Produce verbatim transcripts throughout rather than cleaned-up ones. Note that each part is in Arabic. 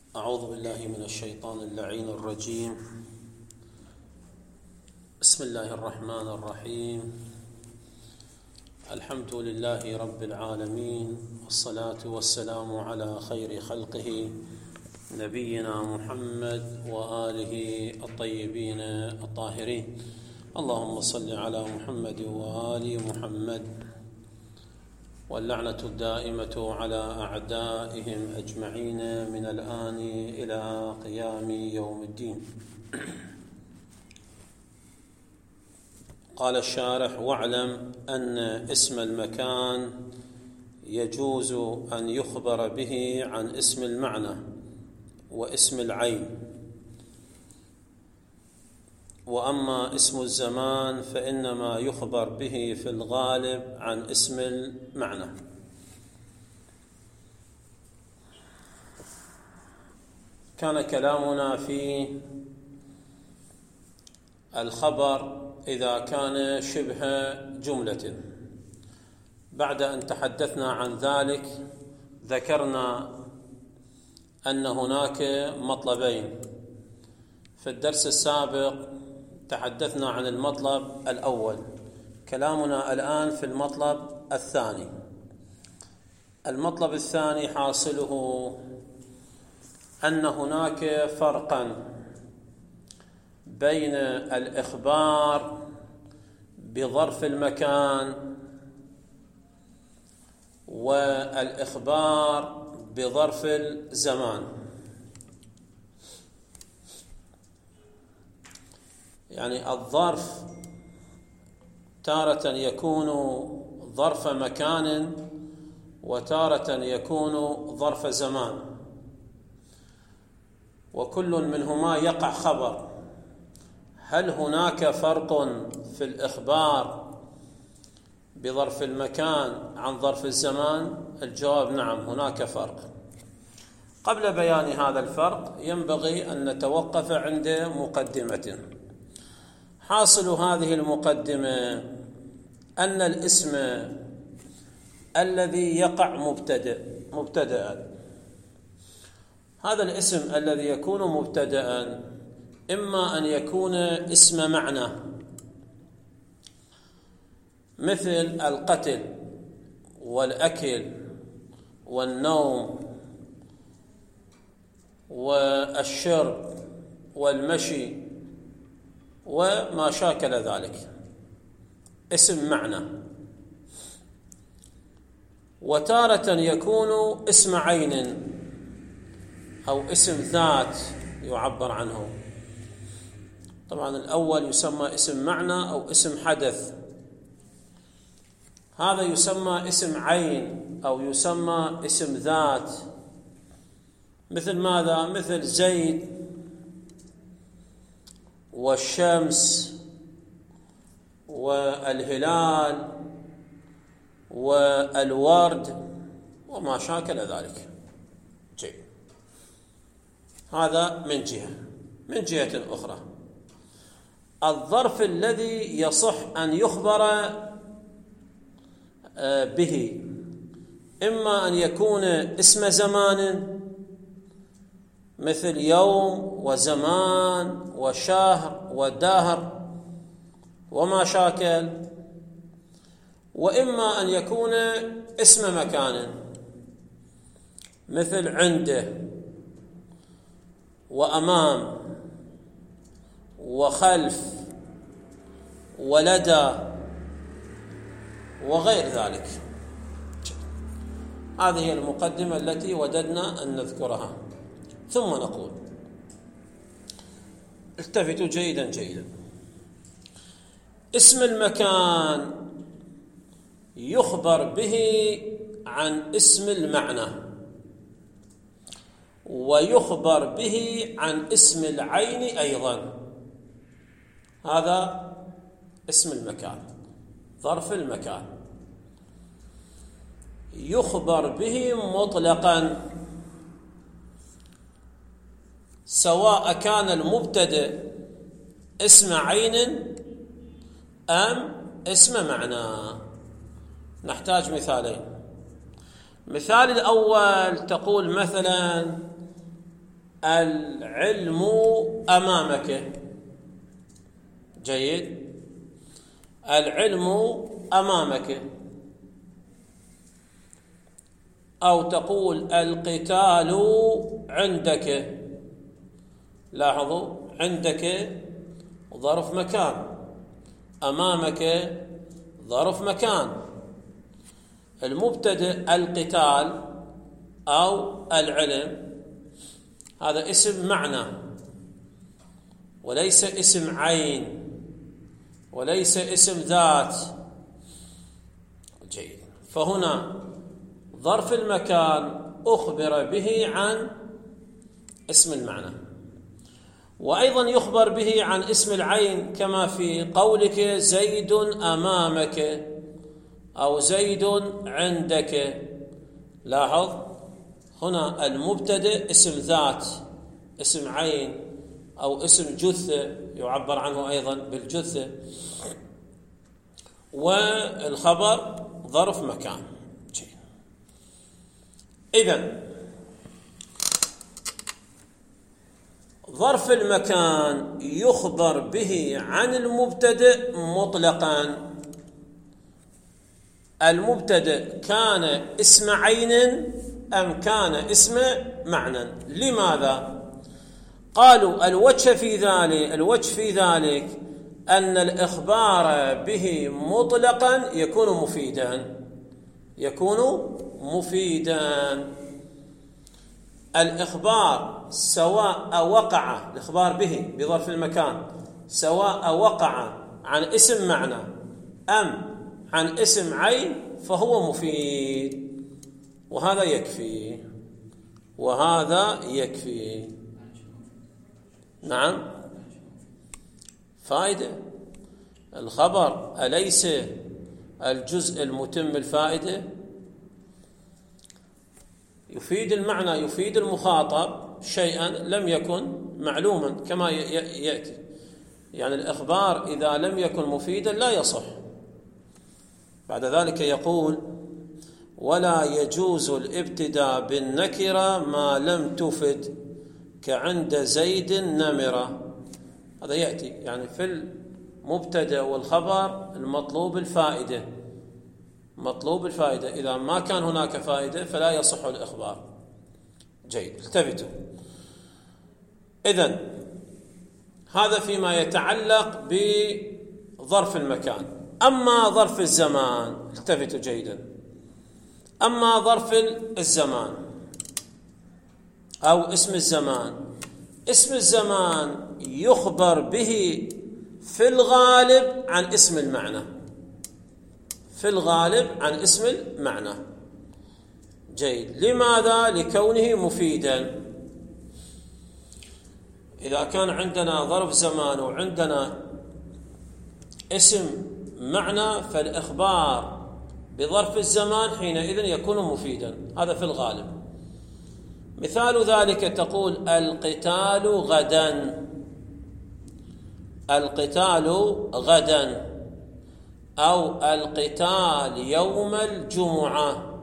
أعوذ بالله من الشيطان اللعين الرجيم. بسم الله الرحمن الرحيم. الحمد لله رب العالمين، والصلاة والسلام على خير خلقه نبينا محمد وآله الطيبين الطاهرين. اللهم صل على محمد وآل محمد، واللعنة الدائمة على أعدائهم أجمعين من الآن إلى قيام يوم الدين. قال الشارح: واعلم أن اسم المكان يجوز أن يخبر به عن اسم المعنى واسم العين، وأما اسم الزمان فإنما يخبر به في الغالب عن اسم المعنى. كان كلامنا في الخبر إذا كان شبه جملة. بعد أن تحدثنا عن ذلك ذكرنا أن هناك مطلبين. في الدرس السابق تحدثنا عن المطلب الأول، كلامنا الآن في المطلب الثاني. المطلب الثاني حاصله أن هناك فرقا بين الإخبار بظرف المكان والإخبار بظرف الزمان. يعني الظرف تارة يكون ظرف مكان وتارة يكون ظرف زمان، وكل منهما يقع خبر. هل هناك فرق في الإخبار بظرف المكان عن ظرف الزمان؟ الجواب نعم، هناك فرق. قبل بيان هذا الفرق ينبغي أن نتوقف عند مقدمة. حاصل هذه المقدمة أن الاسم الذي يقع مبتدأ مبتدأ هذا الاسم الذي يكون مبتدأ إما أن يكون اسم معنى، مثل القتل والأكل والنوم والشرب والمشي وما شاكل ذلك، اسم معنى. وتارة يكون اسم عين أو اسم ذات يعبر عنه. طبعا الأول يسمى اسم معنى أو اسم حدث، هذا يسمى اسم عين أو يسمى اسم ذات. مثل ماذا؟ مثل زيد والشمس والهلال والورد وما شاكل ذلك. جيد، هذا من جهة. من جهة أخرى، الظرف الذي يصح أن يخبر به إما أن يكون اسم زمان، مثل يوم وزمان وشهر ودهر وما شاكل، وإما أن يكون اسم مكان، مثل عنده وأمام وخلف ولدى وغير ذلك. هذه هي المقدمة التي وددنا أن نذكرها. ثم نقول: التفتوا جيدا جيدا. اسم المكان يخبر به عن اسم المعنى، ويخبر به عن اسم العين أيضا. هذا اسم المكان، ظرف المكان، يخبر به مطلقا، سواء كان المبتدئ اسم عين أم اسم معنى. نحتاج مثالين. مثال الأول تقول مثلا العلم أمامك. جيد، العلم أمامك. أو تقول القتال عندك. لاحظوا، عندك ظرف مكان، أمامك ظرف مكان. المبتدأ القتال أو العلم هذا اسم معنى وليس اسم عين وليس اسم ذات. جيد، فهنا ظرف المكان أخبر به عن اسم المعنى، وأيضا يخبر به عن اسم العين كما في قولك زيد أمامك أو زيد عندك. لاحظ هنا المبتدأ اسم ذات، اسم عين أو اسم جثة يعبر عنه أيضا بالجثة، والخبر ظرف مكان. إذن ظرف المكان يخبر به عن المبتدأ مطلقا. المبتدأ كان اسم عين أم كان اسم معنى. لماذا؟ قالوا الوجه في ذلك الوجه في ذلك أن الإخبار به مطلقا يكون مفيدا يكون مفيدا. الإخبار سواء وقع الإخبار به بظرف المكان سواء وقع عن اسم معنى أم عن اسم عين فهو مفيد، وهذا يكفي وهذا يكفي. نعم، فائدة. الخبر أليس الجزء المتم الفائدة؟ يفيد المعنى، يفيد المخاطب شيئا لم يكن معلوما كما يأتي. يعني الإخبار إذا لم يكن مفيدا لا يصح. بعد ذلك يقول ولا يجوز الابتداء بالنكرة ما لم تفد كعند زيد نمرة. هذا يأتي يعني في المبتدأ والخبر المطلوب الفائدة مطلوب الفائدة إذا ما كان هناك فائدة فلا يصح الإخبار. جيد، التفتوا. إذن هذا فيما يتعلق بظرف المكان. أما ظرف الزمان، التفتوا جيدا، أما ظرف الزمان أو اسم الزمان، اسم الزمان يخبر به في الغالب عن اسم المعنى في الغالب عن اسم المعنى. جيد، لماذا؟ لكونه مفيدا. إذا كان عندنا ظرف زمان وعندنا اسم معنى فالإخبار بظرف الزمان حينئذ يكون مفيدا، هذا في الغالب. مثال ذلك تقول القتال غدا القتال غدا أو القتال يوم الجمعة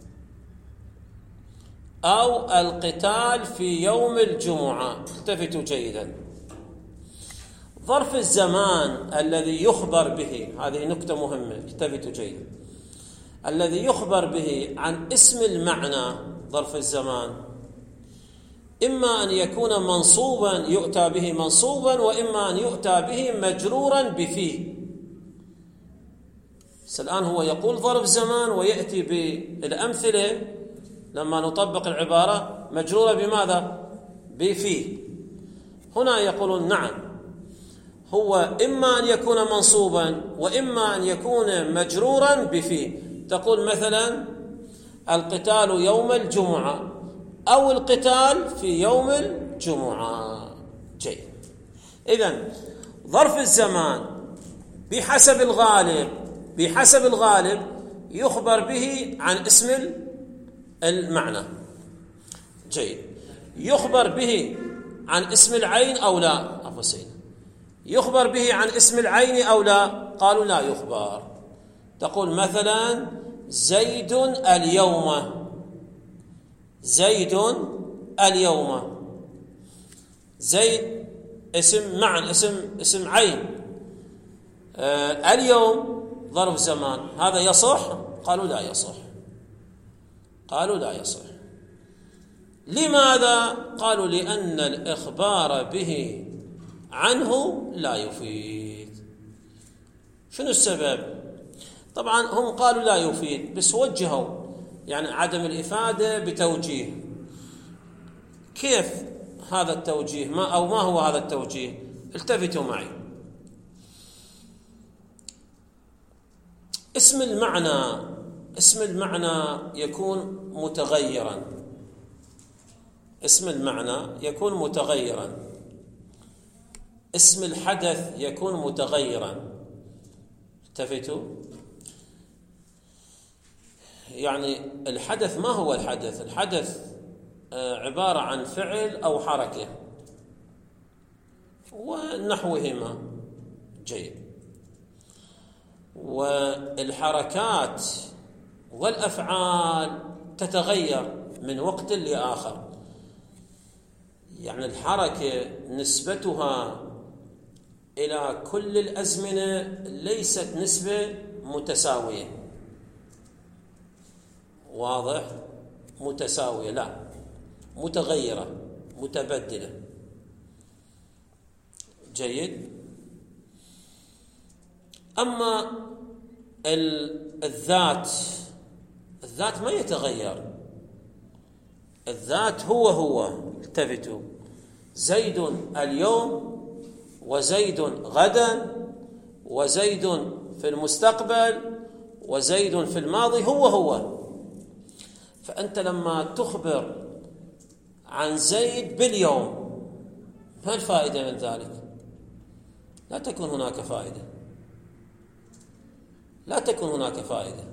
أو القتال في يوم الجمعة. التفتوا جيدا. ظرف الزمان الذي يخبر به، هذه نكتة مهمة، التفتوا جيدا، الذي يخبر به عن اسم المعنى ظرف الزمان إما أن يكون منصوبا يؤتى به منصوبا وإما أن يؤتى به مجرورا بفيه. الآن هو يقول ظرف زمان ويأتي بالأمثلة لما نطبق العبارة مجرورة بماذا؟ بفيه. هنا يقولون نعم، هو إما أن يكون منصوبا وإما أن يكون مجرورا بفيه. تقول مثلا القتال يوم الجمعة أو القتال في يوم الجمعة. جيد، إذن ظرف الزمان بحسب الغالب بحسب الغالب يخبر به عن اسم المعنى. جيد، يخبر به عن اسم العين أو لا؟ عفوا سيدي، يخبر به عن اسم العين أو لا؟ قالوا لا يخبر. تقول مثلا زيد اليوم زيد اليوم زيد اسم معنى، اسم اسم عين. آه اليوم ظرف زمان، هذا يصح؟ قالوا لا يصح، قالوا لا يصح. لماذا؟ قالوا لأن الإخبار به عنه لا يفيد. شنو السبب؟ طبعا هم قالوا لا يفيد، بس وجهوا يعني عدم الإفادة بتوجيه. كيف هذا التوجيه؟ ما أو ما هو هذا التوجيه؟ التفتوا معي. اسم المعنى اسم المعنى يكون متغيرا، اسم المعنى يكون متغيرا، اسم الحدث يكون متغيرا. التفتوا، يعني الحدث ما هو الحدث؟ الحدث عبارة عن فعل أو حركة ونحوهما. جيد. والحركات والأفعال تتغير من وقت لآخر، يعني الحركة نسبتها إلى كل الأزمنة ليست نسبة متساوية. واضح؟ متساوية لا، متغيرة متبدلة. جيد. أما الذات، الذات ما يتغير، الذات هو هو. التفتوا، زيد اليوم وزيد غدا وزيد في المستقبل وزيد في الماضي هو هو. فأنت لما تخبر عن زيد باليوم، ما الفائدة من ذلك؟ لا تكون هناك فائدة، لا تكون هناك فائدة.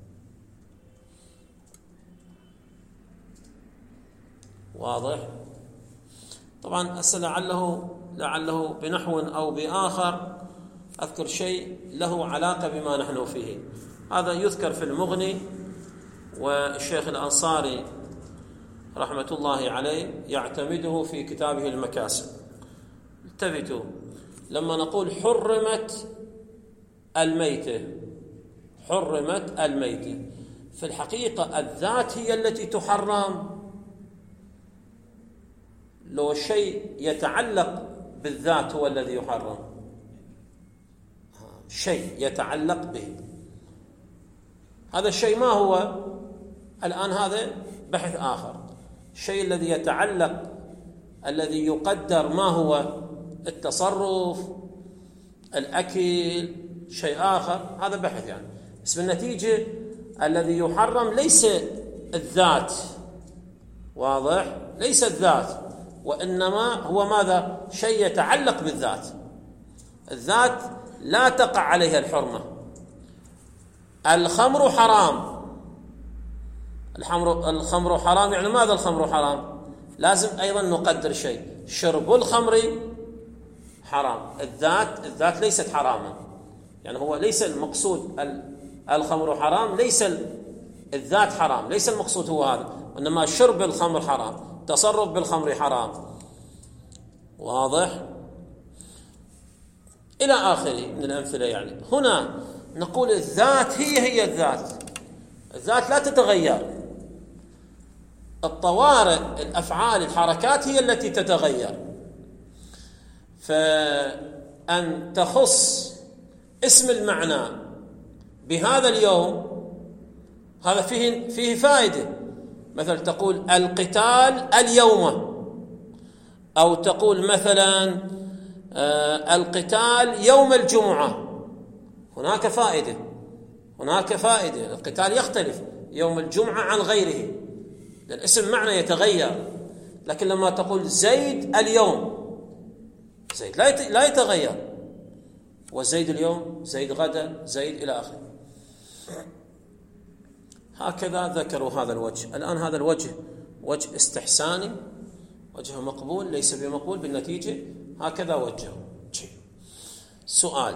واضح؟ طبعا هسه لعله لعله بنحو أو بآخر أذكر شيء له علاقة بما نحن فيه. هذا يذكر في المغني، والشيخ الأنصاري رحمة الله عليه يعتمده في كتابه المكاسب. التفتوا، لما نقول حرمت الميتة، حرمت الميتة، في الحقيقة الذات هي التي تحرم، لو شيء يتعلق بالذات هو الذي يحرم، شيء يتعلق به. هذا الشيء ما هو؟ الآن هذا بحث آخر. الشيء الذي يتعلق، الذي يقدر، ما هو؟ التصرف، الأكل، شيء آخر، هذا بحث يعني. بس بالنتيجة الذي يحرم ليس الذات. واضح؟ ليس الذات، وإنما هو ماذا؟ شيء يتعلق بالذات. الذات لا تقع عليها الحرمة. الخمر حرام، الخمر الخمر حرام، يعني ماذا الخمر حرام؟ لازم أيضا نقدر شيء، شرب الخمر حرام. الذات الذات ليست حراما، يعني هو ليس المقصود الخمر حرام، ليس الذات حرام، ليس المقصود هو هذا، وإنما شرب الخمر حرام، تصرف بالخمر حرام. واضح؟ إلى آخره من الأمثلة. يعني هنا نقول الذات هي هي الذات، الذات لا تتغير. الطوارئ، الأفعال، الحركات هي التي تتغير. فأن تخص اسم المعنى بهذا اليوم هذا فيه فيه فائدة. مثلا تقول القتال اليوم، أو تقول مثلا آه القتال يوم الجمعة، هناك فائدة، هناك فائدة. القتال يختلف يوم الجمعة عن غيره، لأن اسم معنى يتغير. لكن لما تقول زيد اليوم، زيد لا يتغير، وزيد اليوم، زيد غدا، زيد إلى آخره. هكذا ذكروا هذا الوجه. الآن هذا الوجه وجه استحساني، وجه مقبول ليس بمقبول، بالنتيجة هكذا وجهه. سؤال: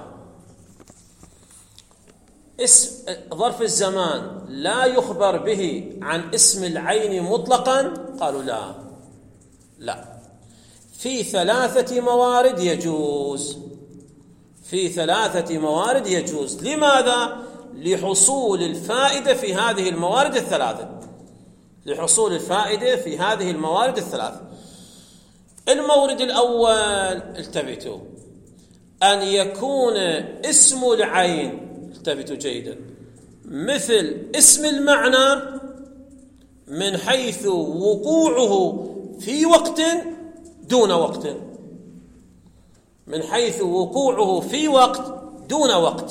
اسم ظرف الزمان لا يخبر به عن اسم العين مطلقا؟ قالوا لا، لا، في ثلاثة موارد يجوز، في ثلاثة موارد يجوز. لماذا؟ لحصول الفائدة في هذه الموارد الثلاثة، لحصول الفائدة في هذه الموارد الثلاثة. المورد الأول التفتوا، أن يكون اسم العين، التفتوا جيدا، مثل اسم المعنى من حيث وقوعه في وقت دون وقت، من حيث وقوعه في وقت دون وقت.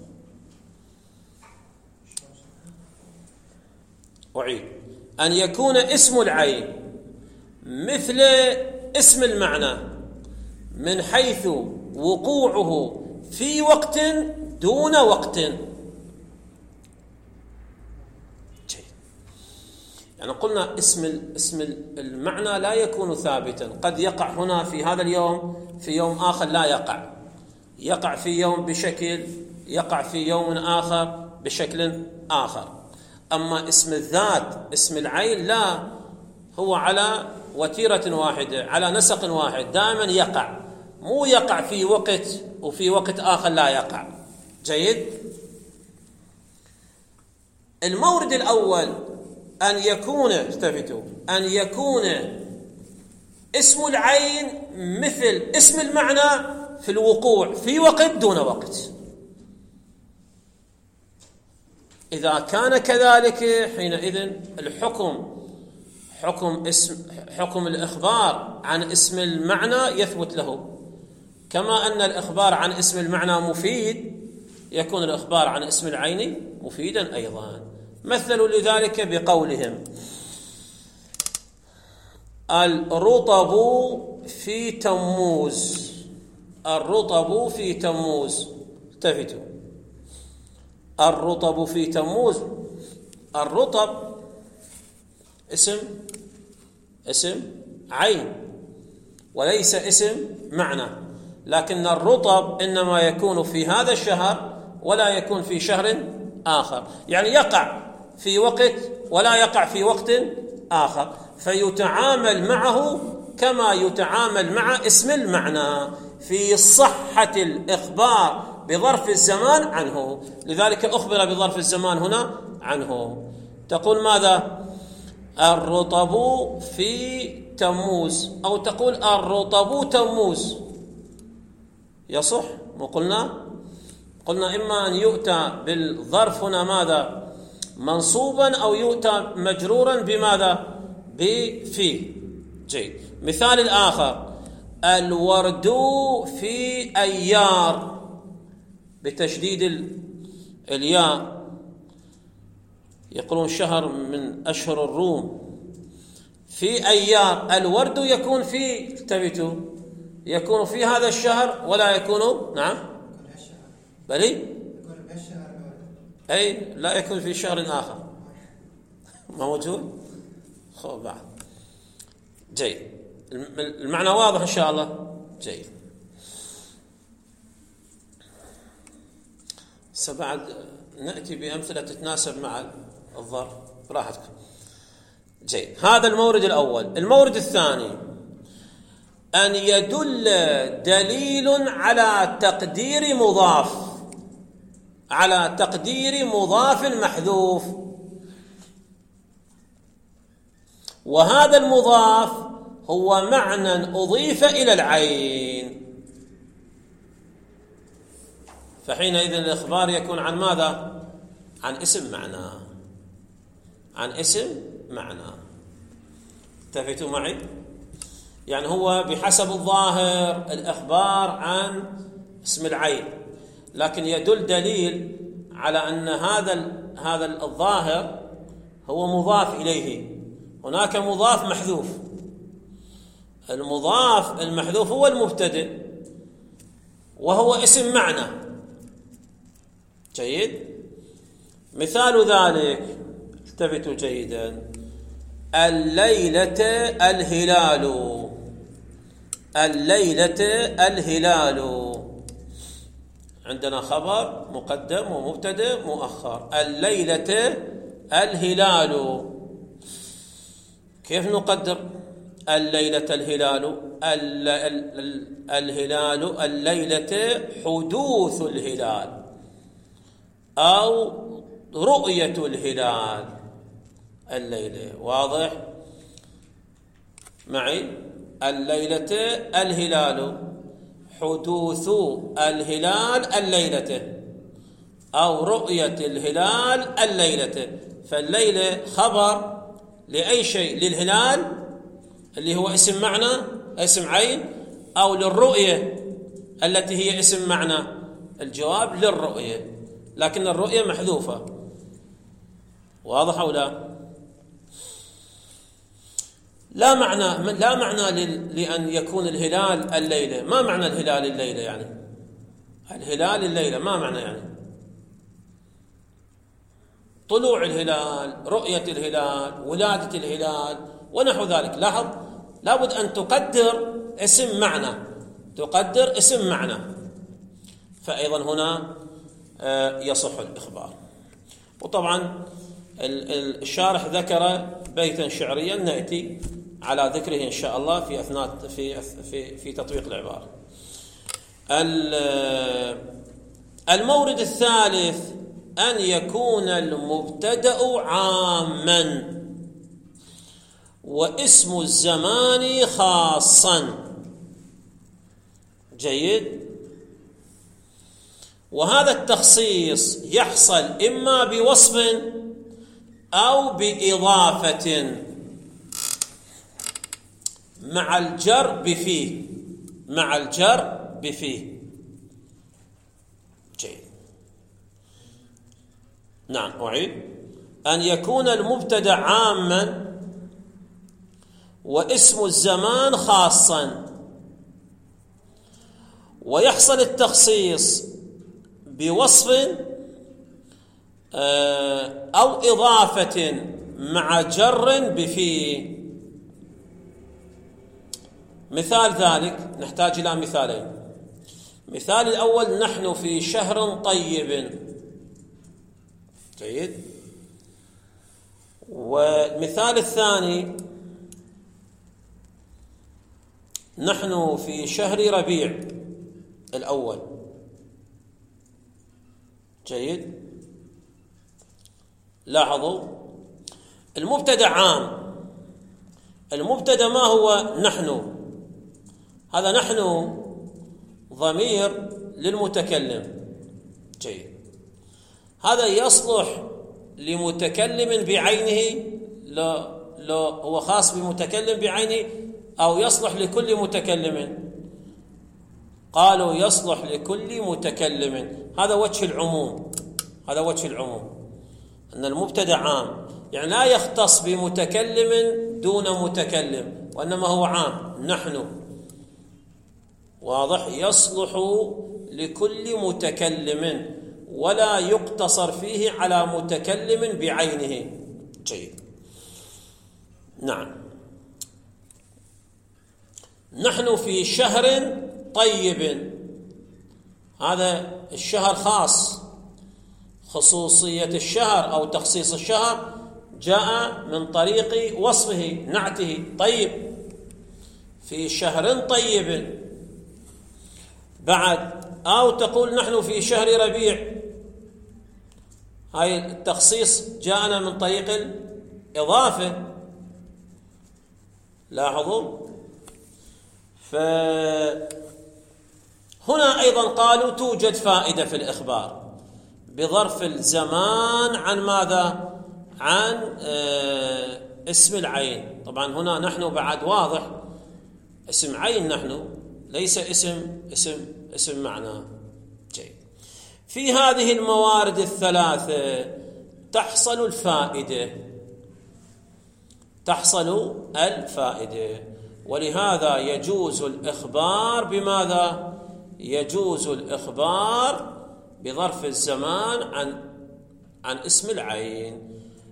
أعيد، أن يكون اسم العين مثل اسم المعنى من حيث وقوعه في وقت دون وقت. يعني قلنا اسم اسم المعنى لا يكون ثابتا، قد يقع هنا في هذا اليوم، في يوم آخر لا يقع، يقع في يوم بشكل، يقع في يوم آخر بشكل آخر. أما اسم الذات اسم العين لا، هو على وتيرة واحدة، على نسق واحد، دائما يقع، مو يقع في وقت وفي وقت آخر لا يقع. جيد. المورد الأول أن يكون، التفتوا، أن يكون اسم العين مثل اسم المعنى في الوقوع في وقت دون وقت. إذا كان كذلك حينئذ الحكم حكم اسم حكم الإخبار عن اسم المعنى يثبت له، كما أن الإخبار عن اسم المعنى مفيد، يكون الإخبار عن اسم العين مفيدا أيضا. مثلوا لذلك بقولهم: الرطب في تموز، الرطب في تموز. التفتوا، الرطب في تموز، الرطب اسم اسم عين وليس اسم معنى، لكن الرطب إنما يكون في هذا الشهر ولا يكون في شهر آخر، يعني يقع في وقت ولا يقع في وقت آخر، فيتعامل معه كما يتعامل مع اسم المعنى في صحة الإخبار بظرف الزمان عنه. لذلك أخبر بظرف الزمان هنا عنه. تقول ماذا؟ الرطب في تموز، أو تقول الرطب تموز، يصح؟ وقلنا قلنا إما أن يؤتى بالظرف هنا ماذا؟ منصوبا، أو يؤتى مجرورا بماذا؟ بفي. جيد. مثال الآخر: الورد في أيار، بتشديد الياء، يقولون شهر من أشهر الروم. في أيار، الورد يكون في، التفتوا، يكون في هذا الشهر ولا يكون، نعم بلي أي لا يكون في شهر آخر، ما موجود. خو بعد. جيد. المعنى واضح إن شاء الله. جيد. سبعد نأتي بأمثلة تتناسب مع الظرف، براحتكم. جيد. هذا المورد الأول. المورد الثاني: أن يدل دليل على تقدير مضاف، على تقدير مضاف محذوف، وهذا المضاف هو معنى أضيف إلى العين، فحينئذ الإخبار يكون عن ماذا؟ عن اسم معنى، عن اسم معنى. التفتوا معي؟ يعني هو بحسب الظاهر الإخبار عن اسم العين، لكن يدل دليل على أن هذا هذا الظاهر هو مضاف إليه، هناك مضاف محذوف، المضاف المحذوف هو المبتدئ وهو اسم معنى. جيد. مثال ذلك، التفتوا جيدا: الليلة الهلال، الليلة الهلال، عندنا خبر مقدم ومبتدئ مؤخر. الليلة الهلال، كيف نقدر؟ الليلة الهلال الهلال الليلة حدوث الهلال أو رؤية الهلال الليلة. واضح معي؟ الليلة الهلال حدوث الهلال الليلة أو رؤية الهلال الليلة. فالليلة خبر لأي شيء، للهلال اللي هو اسم معنى اسم عين، أو للرؤية التي هي اسم معنى. الجواب للرؤية، لكن الرؤية محذوفة. واضح أو لا؟ لا معنى لا معنى لأن يكون الهلال الليلة. ما معنى الهلال الليلة يعني؟ الهلال الليلة ما معنى يعني؟ طلوع الهلال، رؤية الهلال، ولادة الهلال ونحو ذلك. لاحظ، لابد أن تقدر اسم معنى، تقدر اسم معنى، فأيضا هنا يصح الإخبار. وطبعا الشارح ذكر بيتا شعريا نأتي على ذكره إن شاء الله في أثناء في في في تطبيق العبارة. المورد الثالث أن يكون المبتدأ عاما واسم الزمان خاصا. جيد. وهذا التخصيص يحصل إما بوصف أو بإضافة مع الجر بفيه، مع الجر بفيه. جيد. نعم أعيد. أن يكون المبتدأ عاما واسم الزمان خاصا، ويحصل التخصيص بوصف أو إضافة مع جر بفيه. مثال ذلك نحتاج إلى مثالين. مثال الأول: نحن في شهر طيب. جيد. والمثال الثاني: نحن في شهر ربيع الأول. جيد. لاحظوا، المبتدأ عام. المبتدأ ما هو؟ نحن. هذا نحن ضمير للمتكلم. جيد. هذا يصلح لمتكلم بعينه، لا لا هو خاص بمتكلم بعينه، أو يصلح لكل متكلم. قالوا يصلح لكل متكلم. هذا وجه العموم، هذا وجه العموم، أن المبتدأ عام، يعني لا يختص بمتكلم دون متكلم، وإنما هو عام. نحن. واضح؟ يصلح لكل متكلم ولا يقتصر فيه على متكلم بعينه. جيد. نعم. نحن في شهر طيب. هذا الشهر خاص، خصوصية الشهر أو تخصيص الشهر جاء من طريق وصفه، نعته طيب. في شهر طيب. بعد أو تقول نحن في شهر ربيع. هاي التخصيص جاءنا من طريق الإضافة. لاحظوا. فهنا أيضا قالوا توجد فائدة في الإخبار بظرف الزمان عن ماذا؟ عن اسم العين. طبعا هنا نحن بعد واضح اسم عين، نحن ليس اسم اسم اسم معنى. جيد. في هذه الموارد الثلاثة تحصل الفائدة، تحصل الفائدة ولهذا يجوز الإخبار بماذا؟ يجوز الإخبار بظرف الزمان عن عن اسم العين.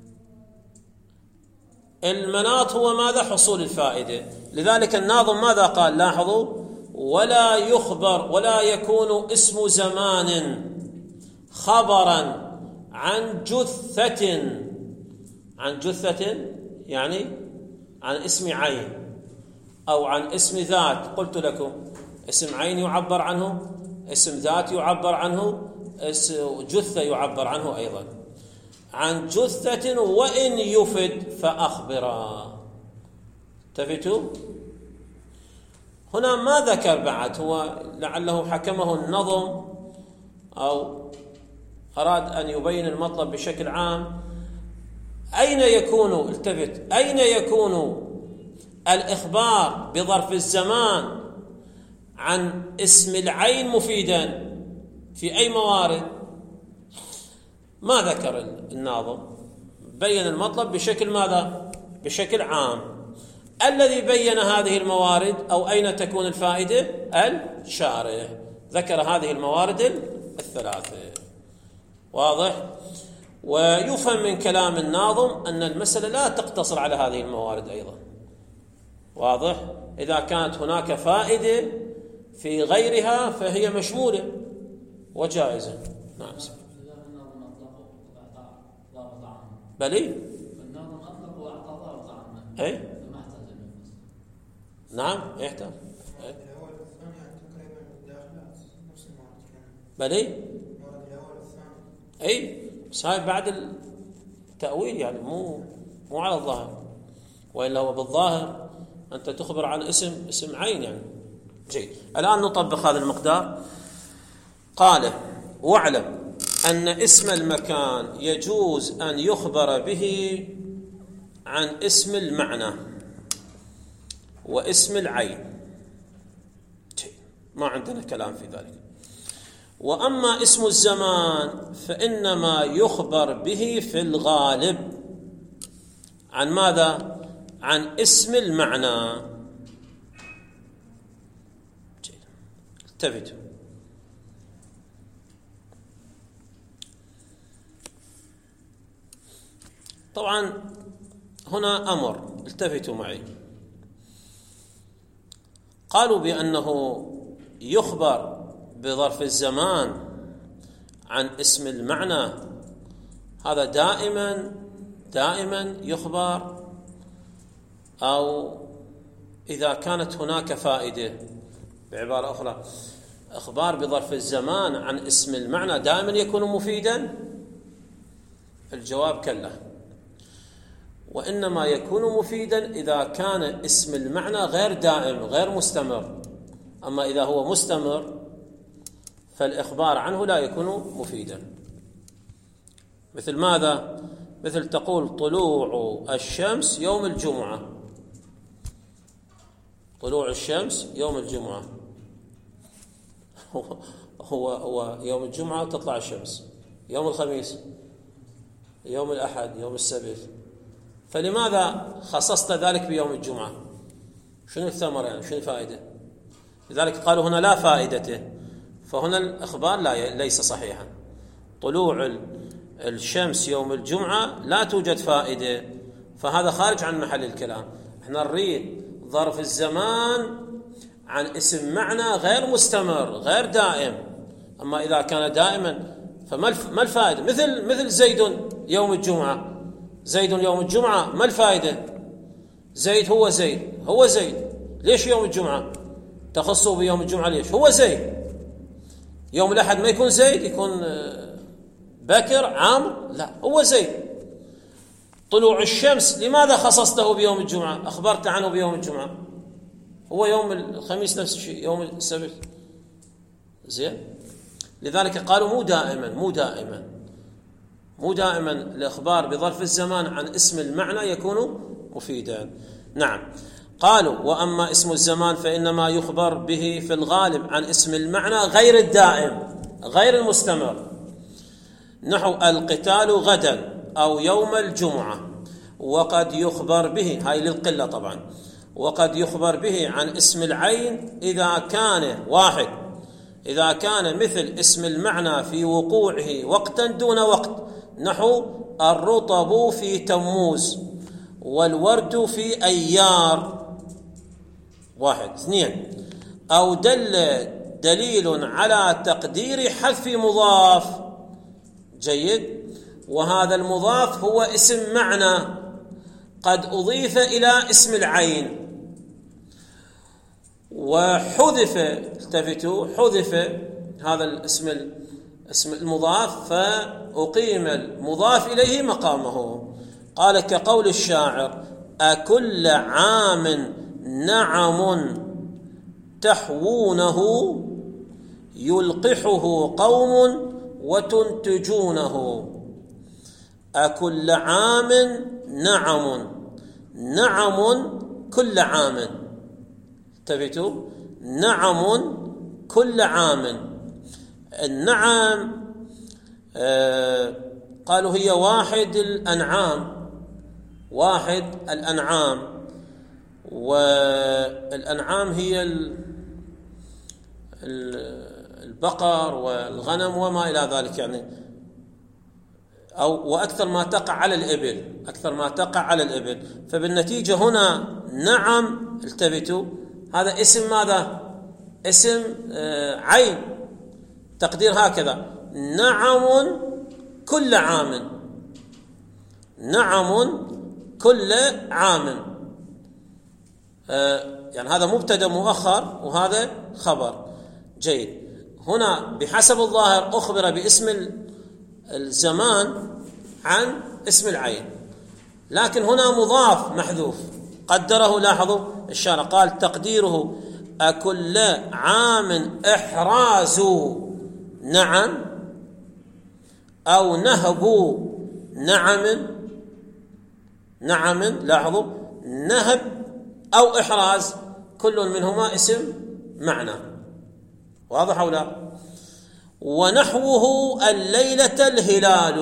المناط هو ماذا؟ حصول الفائدة. لذلك الناظم ماذا قال؟ لاحظوا: ولا يخبر ولا يكون اسم زمان خبرا عن جثة. عن جثة يعني عن اسم عين. أو عن اسم ذات، قلت لكم اسم عين يعبر عنه، اسم ذات يعبر عنه، اسم جثة يعبر عنه أيضا. عن جثة وإن يفد فأخبرا. التفتوا؟ هنا ما ذكر بعد، هو لعله حكمه النظم أو أراد أن يبين المطلب بشكل عام. أين يكون، التفت، أين يكون الإخبار بظرف الزمان عن اسم العين مفيدا؟ في أي موارد؟ ما ذكر الناظم، بين المطلب بشكل ماذا؟ بشكل عام. الذي بين هذه الموارد أو أين تكون الفائدة؟ الشارح ذكر هذه الموارد الثلاثة. واضح؟ ويفهم من كلام الناظم أن المسألة لا تقتصر على هذه الموارد أيضا. واضح؟ إذا كانت هناك فائدة في غيرها فهي مشمولة وجائزة. نعم. بلي؟ أي؟ نعم يحتاج. بلي؟ أي بس هاي بعد التأويل، يعني مو مو على الظاهر، وإلا هو بالظاهر أنت تخبر عن اسم اسم عين يعني. جيد، الآن نطبق هذا المقدار. قال: واعلم أن اسم المكان يجوز أن يخبر به عن اسم المعنى واسم العين. جيد، ما عندنا كلام في ذلك. وأما اسم الزمان فإنما يخبر به في الغالب عن ماذا؟ عن اسم المعنى. التفتوا. طبعا هنا أمر، التفتوا معي. قالوا بأنه يخبر بظرف الزمان عن اسم المعنى، هذا دائما دائما يخبر، أو إذا كانت هناك فائدة. بعبارة أخرى، إخبار بظرف الزمان عن اسم المعنى دائما يكون مفيدا؟ الجواب كلا، وإنما يكون مفيدا إذا كان اسم المعنى غير دائم غير مستمر. أما إذا هو مستمر فالإخبار عنه لا يكون مفيدا. مثل ماذا؟ مثل تقول طلوع الشمس يوم الجمعة. طلوع الشمس يوم الجمعة، هو هو, هو يوم الجمعة تطلع الشمس، يوم الخميس، يوم الأحد، يوم السبت. فلماذا خصصت ذلك بيوم الجمعة؟ شنو الثمرة يعني؟ شنو الفائدة؟ لذلك قالوا هنا لا فائدته، فهنا الإخبار لا ليس صحيحا. طلوع الشمس يوم الجمعة لا توجد فائدة، فهذا خارج عن محل الكلام. احنا نريد ظرف الزمان عن اسم معنى غير مستمر غير دائم. أما إذا كان دائما فما الفائدة؟ مثل مثل زيد يوم الجمعة. زيد يوم الجمعة، ما الفائدة؟ زيد هو زيد هو زيد ليش يوم الجمعة تخصه بيوم الجمعة؟ ليش هو زيد؟ يوم الأحد ما يكون زيد، يكون بكر عامر؟ لا، هو زيد. طلوع الشمس لماذا خصصته بيوم الجمعة؟ أخبرت عنه بيوم الجمعة، هو يوم الخميس نفس الشيء، يوم السبت. زين، لذلك قالوا مو دائما مو دائما مو دائما الإخبار بظرف الزمان عن اسم المعنى يكون مفيدا. نعم. قالوا: وأما اسم الزمان فإنما يخبر به في الغالب عن اسم المعنى غير الدائم غير المستمر، نحو القتال غدا أو يوم الجمعة. وقد يخبر به، هاي للقلة طبعا، وقد يخبر به عن اسم العين إذا كان واحد إذا كان مثل اسم المعنى في وقوعه وقتا دون وقت، نحو الرطب في تموز والورد في أيار. واحد. اثنين، أو دل دليل على تقدير حذف مضاف. جيد، وهذا المضاف هو اسم معنى قد أضيف إلى اسم العين، وحذف، التفتوا، حذف هذا الاسم اسم المضاف فأقيم المضاف إليه مقامه. قال كقول الشاعر: أكل عام نعم تحوونه يلقحه قوم وتنتجونه. أكل عام نعم، نعم كل عام، انتبهوا، نعم كل عام. النعم آه قالوا هي واحد الأنعام، واحد الأنعام، والأنعام هي البقر والغنم وما إلى ذلك، يعني أو وأكثر ما تقع على الإبل، أكثر ما تقع على الإبل. فبالنتيجة هنا نعم، التفتوا، هذا اسم ماذا؟ اسم آه عين، تقدير هكذا: نعم كل عام، نعم كل عام. آه يعني هذا مبتدأ مؤخر وهذا خبر. جيد. هنا بحسب الظاهر أخبر باسم الزمان عن اسم العين، لكن هنا مضاف محذوف قدره. لاحظوا الشارع قال تقديره: أكل عام إحراز نعم، أو نهب نعم، نعم، لاحظوا، نهب أو إحراز كل منهما اسم معنى، واضح أو لا؟ ونحوه الليلة الهلال،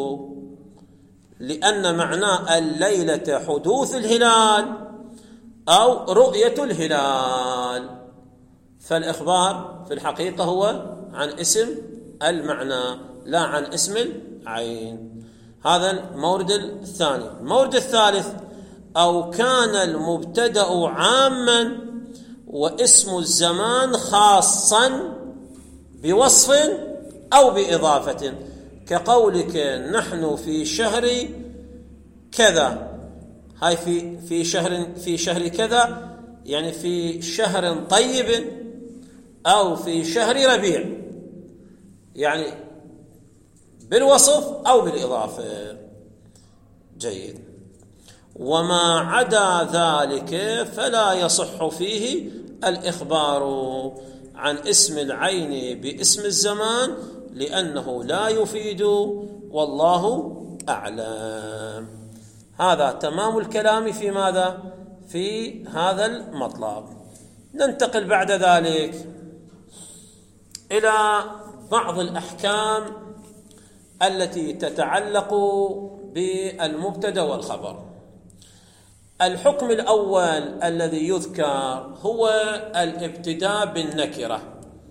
لأن معنى الليلة حدوث الهلال أو رؤية الهلال، فالإخبار في الحقيقة هو عن اسم المعنى لا عن اسم العين. هذا المورد الثاني. المورد الثالث: أو كان المبتدأ عاما واسم الزمان خاصا بوصف أو بإضافة، كقولك نحن في شهر كذا، هاي في في شهر في شهر كذا، يعني في شهر طيب، أو في شهر ربيع، يعني بالوصف أو بالإضافة. جيد. وما عدا ذلك فلا يصح فيه الإخبار عن اسم العين باسم الزمان، لأنه لا يفيد، والله أعلم. هذا تمام الكلام في ماذا؟ في هذا المطلب. ننتقل بعد ذلك إلى بعض الأحكام التي تتعلق بالمبتدأ والخبر. الحكم الأول الذي يذكر هو الابتداء بالنكرة.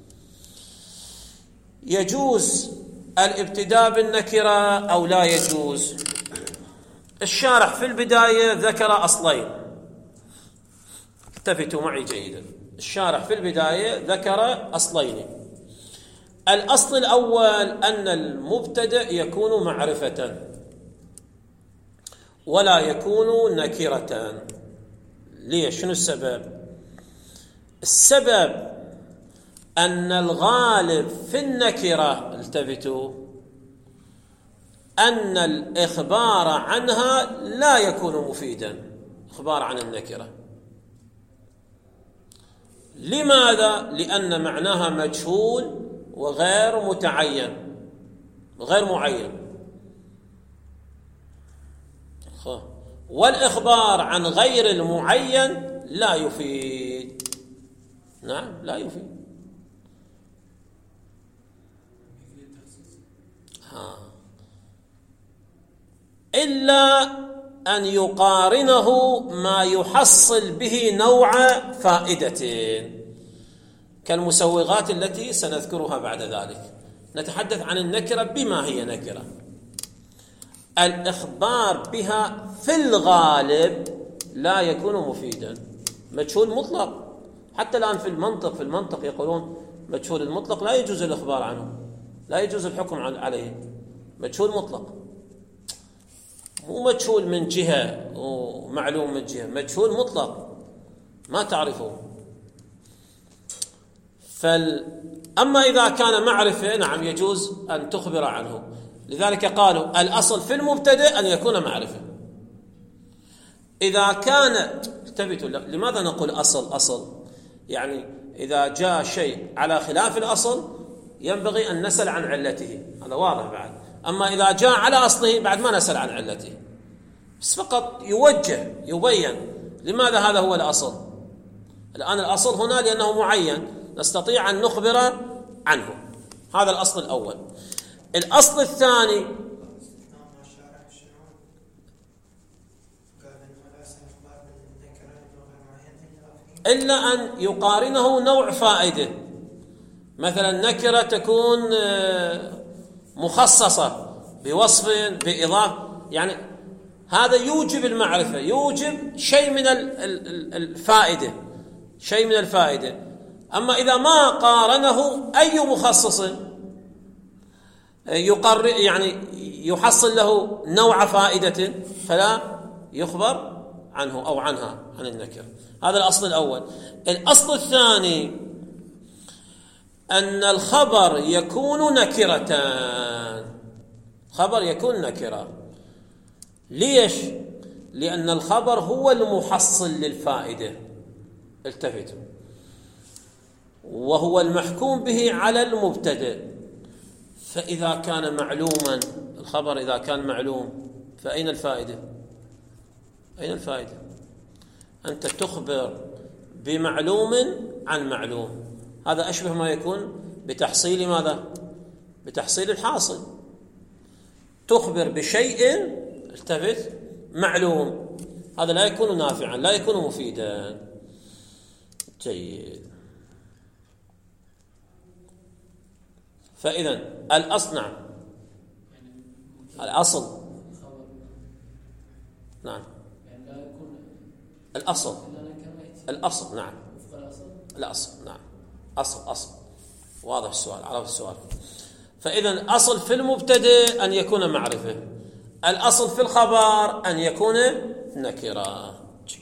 يجوز الابتداء بالنكرة أو لا يجوز؟ الشارح في البداية ذكر أصلين، التفتوا معي جيدا. الشارح في البداية ذكر أصلين. الأصل الأول أن المبتدأ يكون معرفة ولا يكون نكرة. ليش؟ شنو السبب؟ السبب أن الغالب في النكرة، التفتوا، أن الإخبار عنها لا يكون مفيدا، إخبار عن النكرة. لماذا؟ لأن معناها مجهول وغير متعين، غير معين. والإخبار عن غير المعين لا يفيد. نعم، لا يفيد. ها. إلا أن يقارنه ما يحصل به نوع فائدتين، كالمسوغات التي سنذكرها بعد ذلك. نتحدث عن النكرة بما هي نكرة. الإخبار بها في الغالب لا يكون مفيدا، مجهول مطلق. حتى الآن في المنطق في المنطق يقولون مجهول المطلق لا يجوز الإخبار عنه، لا يجوز الحكم عليه. مجهول مطلق، مو مجهول من جهة ومعلوم من جهة، مجهول مطلق ما تعرفه. فال أما إذا كان معرفة نعم يجوز أن تخبر عنه. لذلك قالوا الأصل في المبتدئ أن يكون معرفة. إذا كان انتبهوا، لماذا نقول أصل أصل؟ يعني إذا جاء شيء على خلاف الأصل ينبغي أن نسأل عن علته، هذا واضح بعد. أما إذا جاء على أصله بعد ما نسأل عن علته، بس فقط يوجه يبين لماذا هذا هو الأصل. الآن الأصل هنا لأنه معين نستطيع أن نخبر عنه، هذا الأصل الأول. الأصل الثاني إلا أن يقارنه نوع فائدة، مثلا نكرة تكون مخصصة بوصف بإضافة، يعني هذا يوجب المعرفة، يوجب شيء من الفائدة، شيء من الفائدة. أما إذا ما قارنه أي مخصص يقر يعني يحصل له نوع فائدة فلا يخبر عنه أو عنها عن النكر. هذا الأصل الأول. الأصل الثاني أن الخبر يكون نكرة، خبر يكون نكرة. ليش؟ لأن الخبر هو المحصل للفائدة، التفتوا، وهو المحكوم به على المبتدئ. فإذا كان معلوما الخبر، إذا كان معلوم فأين الفائدة؟ أين الفائدة؟ أنت تخبر بمعلوم عن معلوم، هذا أشبه ما يكون بتحصيل ماذا؟ بتحصيل الحاصل. تخبر بشيء التفت معلوم، هذا لا يكون نافعا، لا يكون مفيدا. جيد. فإذا الأصل نعم الأصل نعم الأصل الأصل نعم الأصل نعم أصل أصل واضح السؤال، عرف السؤال. فإذا الأصل في المبتدئ أن يكون معرفة، الأصل في الخبر أن يكون نكرة.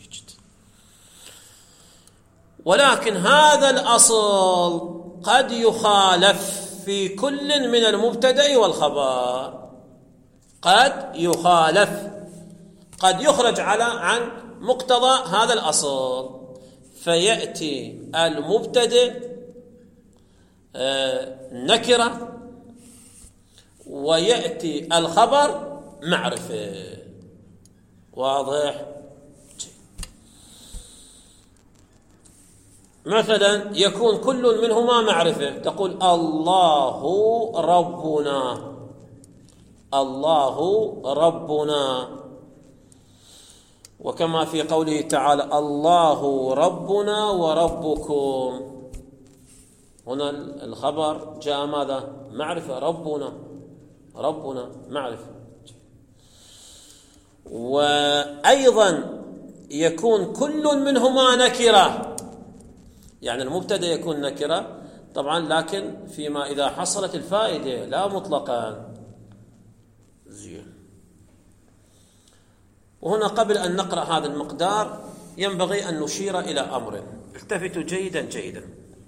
ولكن هذا الأصل قد يخالف في كل من المبتدأ والخبر، قد يخالف، قد يخرج على عن مقتضى هذا الأصل، فيأتي المبتدأ نكرة ويأتي الخبر معرفة. واضح؟ مثلا يكون كل منهما معرفة، تقول الله ربنا، الله ربنا، وكما في قوله تعالى الله ربنا وربكم، هنا الخبر جاء ماذا؟ معرفة، ربنا ربنا معرفة. وأيضا يكون كل منهما نكرة، يعني المبتدأ يكون نكرة طبعا، لكن فيما إذا حصلت الفائدة لا مطلقا. زين. وهنا قبل أن نقرأ هذا المقدار ينبغي أن نشير إلى أمر، التفتوا جيدا جيدا.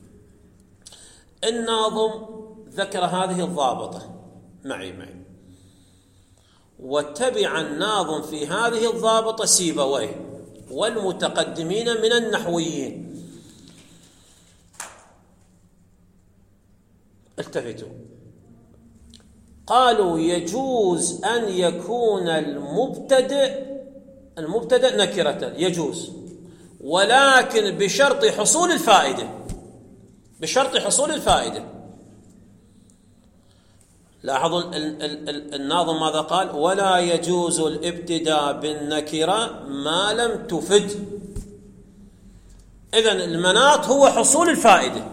الناظم ذكر هذه الضابطة معي معي واتبع الناظم في هذه الضابطة سيبويه والمتقدمين من النحويين. التفتوا، قالوا يجوز أن يكون المبتدئ المبتدئ نكرة، يجوز، ولكن بشرط حصول الفائدة، بشرط حصول الفائدة. لاحظوا الناظم ماذا قال؟ ولا يجوز الابتداء بالنكرة ما لم تفد. إذن المناط هو حصول الفائدة،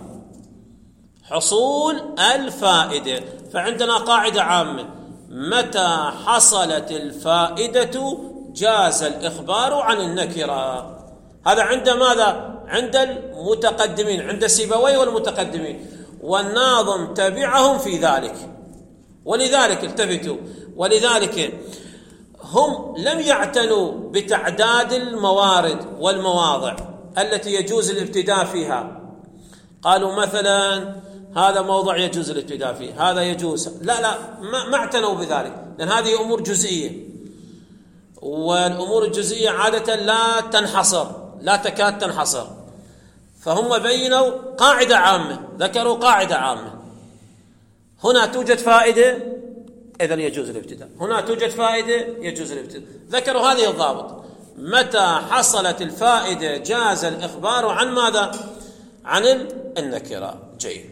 حصول الفائدة. فعندنا قاعدة عامة، متى حصلت الفائدة جاز الإخبار عن النكرة. هذا عند ماذا؟ عند المتقدمين، عند سيبويه والمتقدمين، والناظم تبعهم في ذلك. ولذلك التفتوا، ولذلك هم لم يعتنوا بتعداد الموارد والمواضع التي يجوز الابتداء فيها، قالوا مثلا هذا موضع يجوز الابتداء فيه، هذا يجوز، لا لا ما اعتنوا بذلك، لأن هذه أمور جزئية، والأمور الجزئية عادة لا تنحصر، لا تكاد تنحصر، فهم بينوا قاعدة عامة، ذكروا قاعدة عامة، هنا توجد فائدة إذن يجوز الابتداء، هنا توجد فائدة يجوز الابتداء، ذكروا هذه الضابط، متى حصلت الفائدة جاز الإخبار عن ماذا؟ عن النكرة. جيد.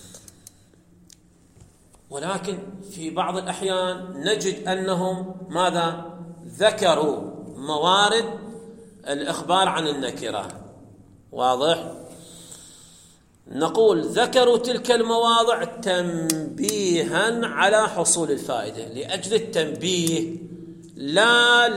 ولكن في بعض الأحيان نجد أنهم ماذا؟ ذكروا موارد الإخبار عن النكرة. واضح؟ نقول ذكروا تلك المواضع تنبيها على حصول الفائدة، لأجل التنبيه، لا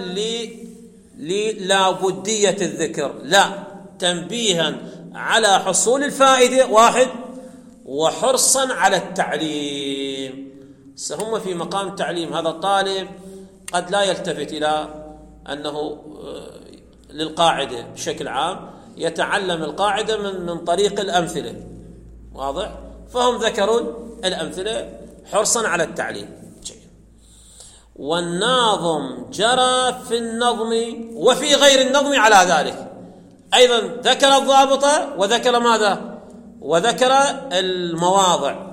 للابدية الذكر، لا، تنبيها على حصول الفائدة واحد، وحرصا على التعليم. سهم في مقام تعليم، هذا الطالب قد لا يلتفت إلى أنه للقاعدة بشكل عام، يتعلم القاعدة من من طريق الأمثلة. واضح؟ فهم ذكروا الأمثلة حرصا على التعليم. والناظم جرى في النظم وفي غير النظم على ذلك، أيضا ذكر الضابطة وذكر ماذا؟ وذكر المواضع،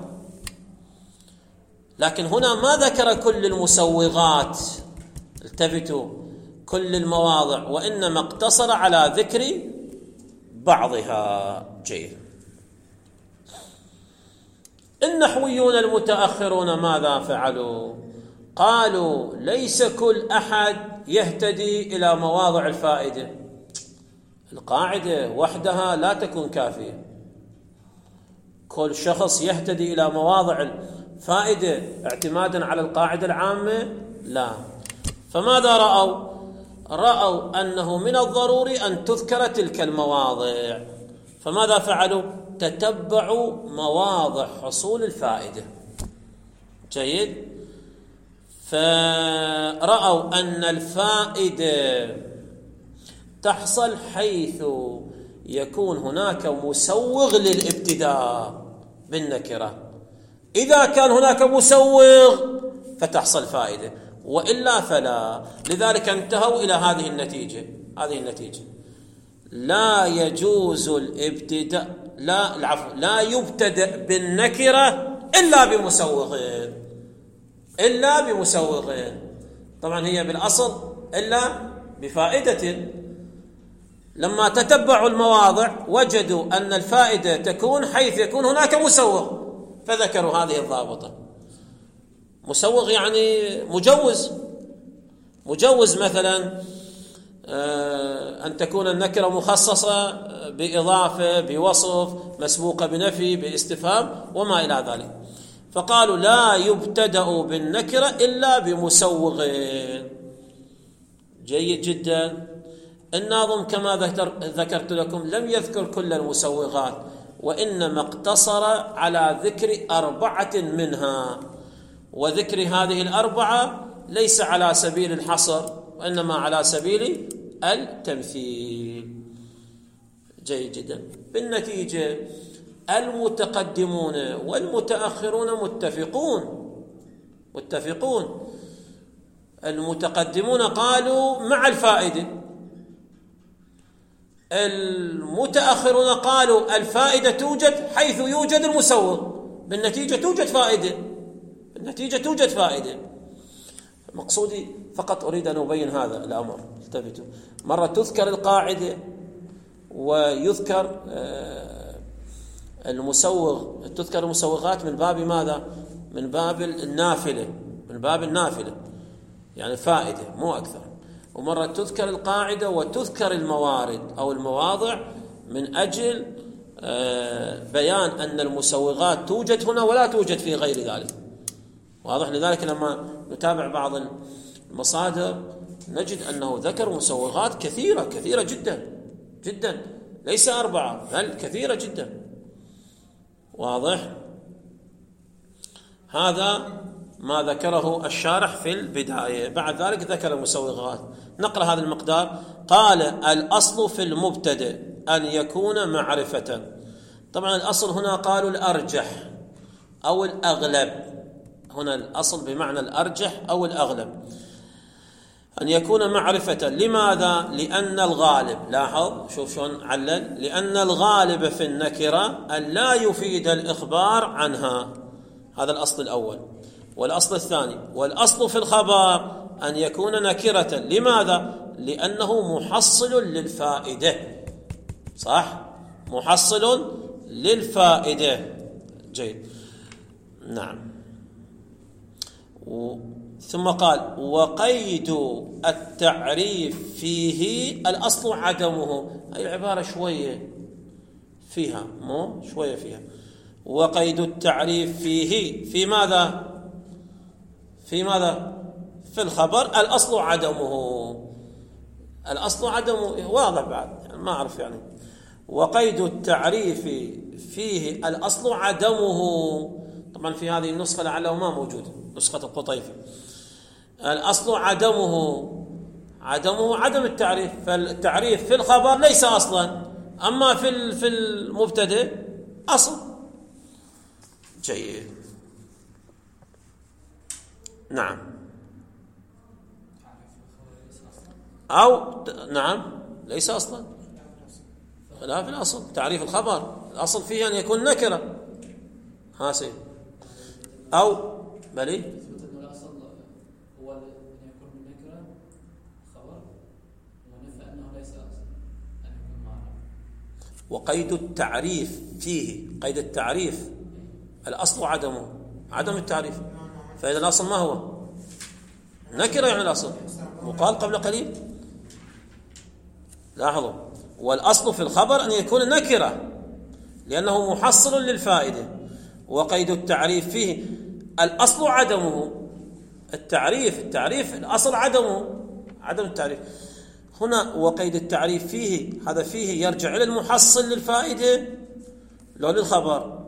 لكن هنا ما ذكر كل المسوغات، التفتوا، كل المواضع، وإنما اقتصر على ذكر بعضها. جيد. النحويون المتأخرون ماذا فعلوا؟ قالوا ليس كل أحد يهتدي إلى مواضع الفائدة، القاعدة وحدها لا تكون كافية، كل شخص يهتدي إلى مواضع الفائدة اعتمادا على القاعدة العامة، لا. فماذا رأوا؟ رأوا أنه من الضروري أن تذكر تلك المواضع، فماذا فعلوا؟ تتبعوا مواضع حصول الفائدة. جيد. فرأوا أن الفائدة تحصل حيث يكون هناك مسوغ للابتداء بالنكرة، إذا كان هناك مسوغ فتحصل فائدة، وإلا فلا. لذلك انتهوا إلى هذه النتيجة، هذه النتيجة: لا يجوز الابتداء، لا العفو لا يبتدأ بالنكرة إلا بمسوغين، إلا بمسوغين. طبعا هي بالأصل إلا بفائدة، لما تتبعوا المواضع وجدوا أن الفائدة تكون حيث يكون هناك مسوغ، فذكروا هذه الضابطة. مسوغ يعني مجوز، مجوز مثلا أن تكون النكرة مخصصة بإضافة، بوصف، مسبوقة بنفي، باستفهام وما إلى ذلك. فقالوا لا يبتدأ بالنكرة إلا بمسوغين. جيد جدا. الناظم كما ذكرت لكم لم يذكر كل المسوغات، وإنما اقتصر على ذكر أربعة منها، وذكر هذه الأربعة ليس على سبيل الحصر، وإنما على سبيل التمثيل. جيد جدا. بالنتيجة المتقدمون والمتأخرون متفقون متفقون المتقدمون قالوا مع الفائدة، المتأخرون قالوا الفائدة توجد حيث يوجد المسوغ، بالنتيجة توجد فائدة، بالنتيجة توجد فائدة. مقصودي فقط أريد أن أبين هذا الأمر. التفتوا، مرة تذكر القاعدة ويذكر المسوغ، تذكر المسوغات من باب ماذا؟ من باب النافلة، من باب النافلة يعني فائدة مو أكثر. ومرة تذكر القاعدة وتذكر الموارد أو المواضع من أجل بيان أن المسوغات توجد هنا ولا توجد في غير ذلك. واضح؟ لذلك لما نتابع بعض المصادر نجد أنه ذكر مسوغات كثيرة كثيرة جدا جدا، ليس أربعة بل كثيرة جدا. واضح؟ هذا ما ذكره الشارح في البداية. بعد ذلك ذكر المسوغات. نقرأ هذا المقدار. قال: الأصل في المبتدأ أن يكون معرفة، طبعا الأصل هنا قالوا الأرجح أو الأغلب، هنا الأصل بمعنى الأرجح أو الأغلب أن يكون معرفة. لماذا؟ لأن الغالب، لاحظ شوف شلون علل، لأن الغالب في النكرة أن لا يفيد الإخبار عنها، هذا الأصل الأول. والأصل الثاني، والأصل في الخبر أن يكون نكرة. لماذا؟ لأنه محصل للفائدة، صح؟ محصل للفائدة. جيد، نعم. و... ثم قال وقيد التعريف فيه الأصل عدمه. أي العبارة شوية فيها، مو شوية فيها. وقيد التعريف فيه في ماذا؟ في ماذا؟ في الخبر الأصل عدمه. الأصل عدمه واضح بعد، يعني ما أعرف يعني. وقيد التعريف فيه الأصل عدمه، طبعا في هذه النسخة لعله ما موجود، نسخة القطيفي. الأصل عدمه، عدمه عدم التعريف، فالتعريف في الخبر ليس أصلا، أما في في المبتدئ أصل. جيد، نعم. أو نعم ليس أصلا، لا في الأصل تعريف الخبر الأصل فيه أن يكون نكرة. ها سيد، أو بلي وقيد التعريف فيه، قيد التعريف الأصل عدمه، عدم التعريف. فإذا الأصل ما هو؟ نكرة، يعني الأصل وقال قبل قليل، لاحظوا. والأصل في الخبر أن يكون نكرة لأنه محصل للفائدة. وقيد التعريف فيه الأصل عدمه، التعريف التعريف الأصل عدمه، عدم التعريف. هنا وقيد التعريف فيه، هذا فيه يرجع إلى المحصل للفائدة لو للخبر؟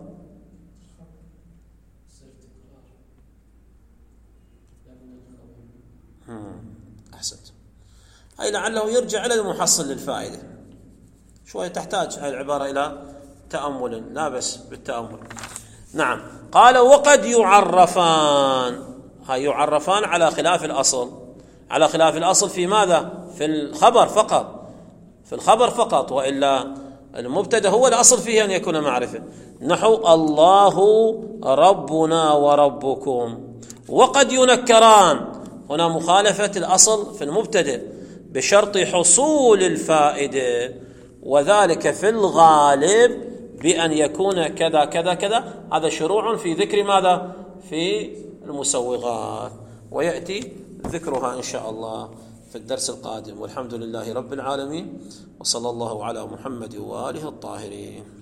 أحسنت. أي لعله يرجع إلى المحصل للفائدة. شوية تحتاج هذه العبارة إلى تأمل، لا بس بالتأمل. نعم. قال وقد يعرفان، هاي يعرفان على خلاف الأصل، على خلاف الأصل في ماذا؟ في الخبر فقط، في الخبر فقط، وإلا المبتدأ هو الأصل فيه أن يكون معرفة. نحو الله ربنا وربكم. وقد ينكران، هنا مخالفة الأصل في المبتدأ بشرط حصول الفائدة، وذلك في الغالب بأن يكون كذا كذا كذا. هذا شروع في ذكر ماذا؟ في المسوغات، ويأتي ذكرها إن شاء الله في الدرس القادم. والحمد لله رب العالمين، وصلى الله على محمد وآله الطاهرين.